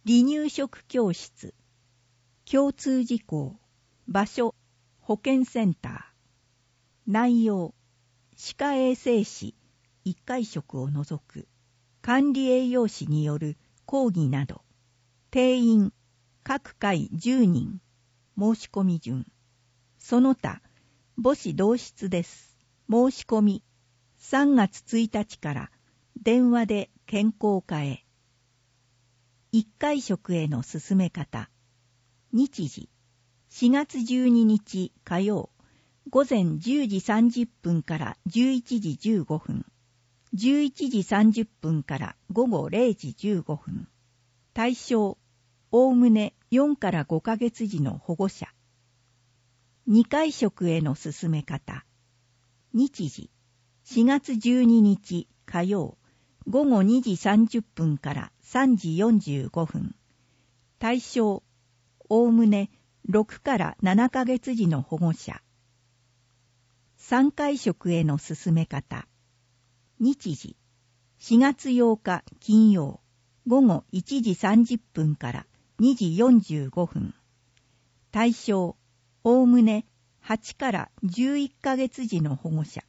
離乳食教室。共通事項。場所、保健センター。内容、歯科衛生士1回食を除く管理栄養士による講義など。定員、各回10人。申し込み順。その他、母子同室です。申し込み、3月1日から電話で健康課へ。1回食への進め方。日時、4月12日火曜、午前10時30分から11時15分、11時30分から午後0時15分。対象、おおむね4から5ヶ月児の保護者。2回食への進め方。日時、4月12日火曜、午後2時30分から3時45分。対象、おおむね6から7ヶ月児の保護者。3回食への進め方。日時、4月8日金曜、午後1時30分から2時45分。対象、おおむね8から11ヶ月児の保護者。